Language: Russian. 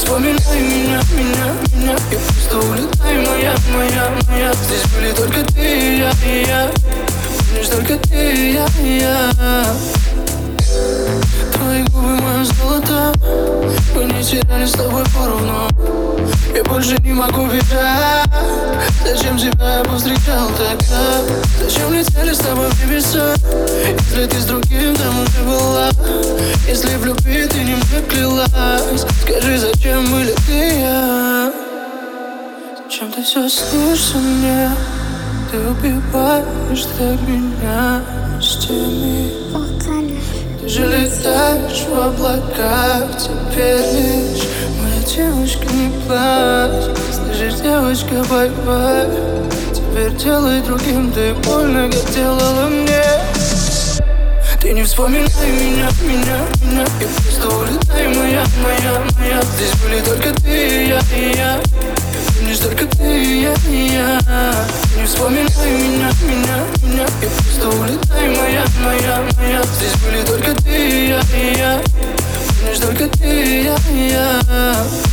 вспоминай меня и просто улетай, моя. Здесь были только ты и я. Помнишь, только ты и я. Твои губы, мое золото, мы не теряли с тобой поровну. Я больше не могу бежать. Зачем тебя я повстречал тогда? Зачем летели с тобой в небеса? Если ты с другим там уже была, если в любви ты не мне клялась, скажи, зачем были ты и я? Зачем ты все снишься мне? Ты убиваешь так меня ночами. Ты же летаешь в облаках. Теперь лишь моя девочка, не плачь. Слышишь, девочка, бай-бай. Теперь делай другим ты больно, как делала мне. Ты не вспоминай меня и просто улетай, моя. Здесь были только ты и я. Помнишь, только ты и я. Не вспоминай меня и просто улетай, моя. Здесь были только ты и я. Помнишь, только ты и я.